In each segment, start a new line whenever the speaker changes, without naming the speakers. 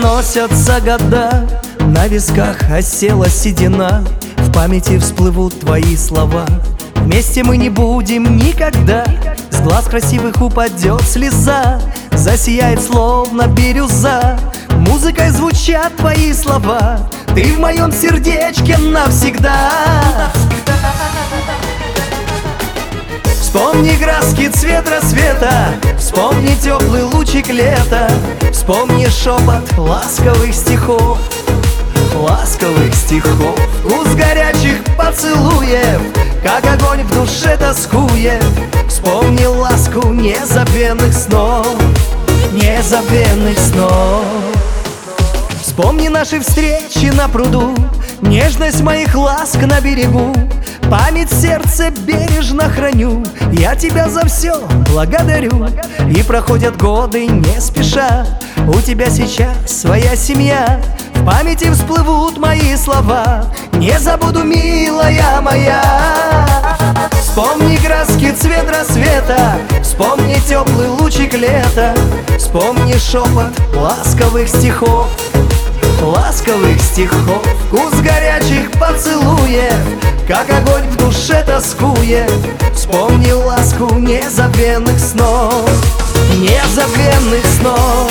проносятся года, на висках осела седина, в памяти всплывут твои слова. Вместе мы не будем никогда, с глаз красивых упадет слеза, засияет словно бирюза, музыкой звучат твои слова. Ты в моем сердечке навсегда. Вспомни краски, цвет рассвета, вспомни теплый лучик лета, вспомни шепот ласковых стихов, ласковых стихов. Вкус горячих поцелуев, как огонь в душе тоскует. Вспомни ласку незабвенных снов, незабвенных снов. Вспомни наши встречи на пруду, нежность моих ласк на берегу. Память в сердце бережно храню, я тебя за все благодарю. И проходят годы не спеша, у тебя сейчас своя семья. В памяти всплывут мои слова, не забуду, милая моя. Вспомни краски, цвет рассвета, вспомни теплый лучик лета, вспомни шепот ласковых стихов, ласковых стихов. Вкус горячих поцелуев, как огонь в душе тоскует. Вспомни ласку незабвенных снов, незабвенных снов.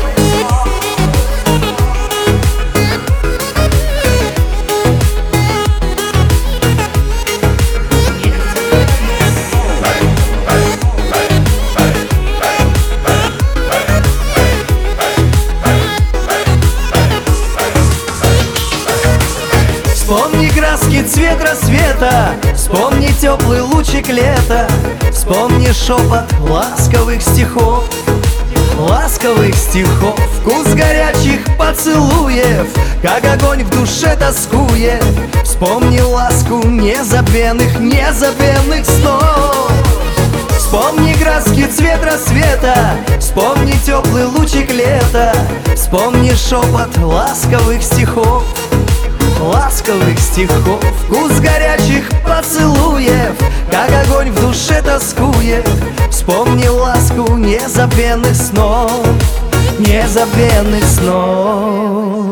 Вспомни краски, цвет рассвета, вспомни теплый лучик лета, вспомни шепот ласковых стихов, ласковых стихов. Вкус горячих поцелуев, как огонь в душе тоскует. Вспомни ласку незабвенных, незабвенных снов. Вспомни краски, цвет рассвета, вспомни теплый лучик лета, вспомни шепот ласковых стихов, ласковых стихов. Вкус горячих поцелуев, как огонь в душе тоскует. Вспомни ласку незабвенных снов, незабвенных снов.